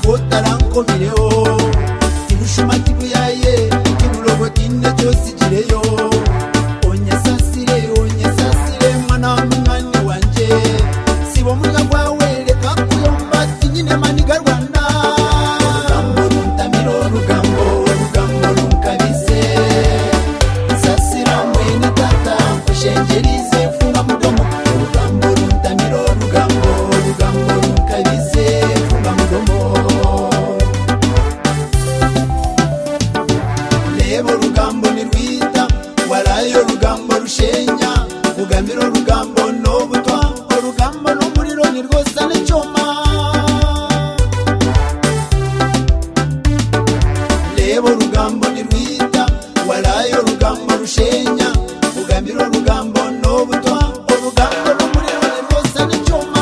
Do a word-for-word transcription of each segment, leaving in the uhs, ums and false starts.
kotaranko mireo tibushuma tibuyaye tiburogo tinne cyose kireyo onye sasire onye sasire mwana mwana wanje sibo munya kwawe reka kuyomba tinyine maniga Rwanda rugambo runtamiro rugambo rugambo runkabise sasira mwene tata kushengerize funga mudomo rugambo runtamiro rugambo rugambo runkabise funga mudomo lebo rugambo ni rwita warayo rugambo rushenya rugamiro rugambo no butwa rugambo no muriro ni rwosa n'cyoma lebo rugambo ni rwita warayo rugambo rushenya rugamiro rugambo no butwa rugambo no muriro ni rwosa n'cyoma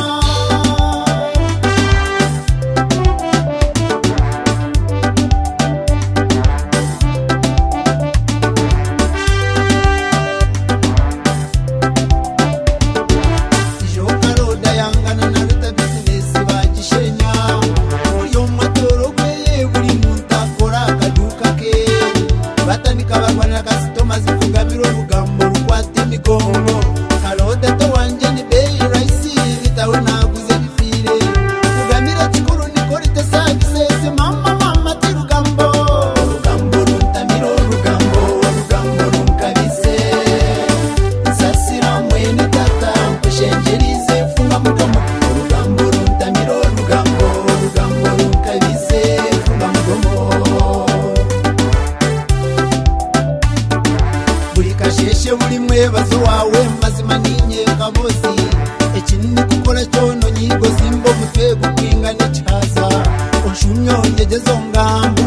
buri mwebazo wawe mazima ninye kabosi ekinini kukola cyono nyigo simbo mutwe gukwinga n'icyaza unshumyo ngejezo ngambo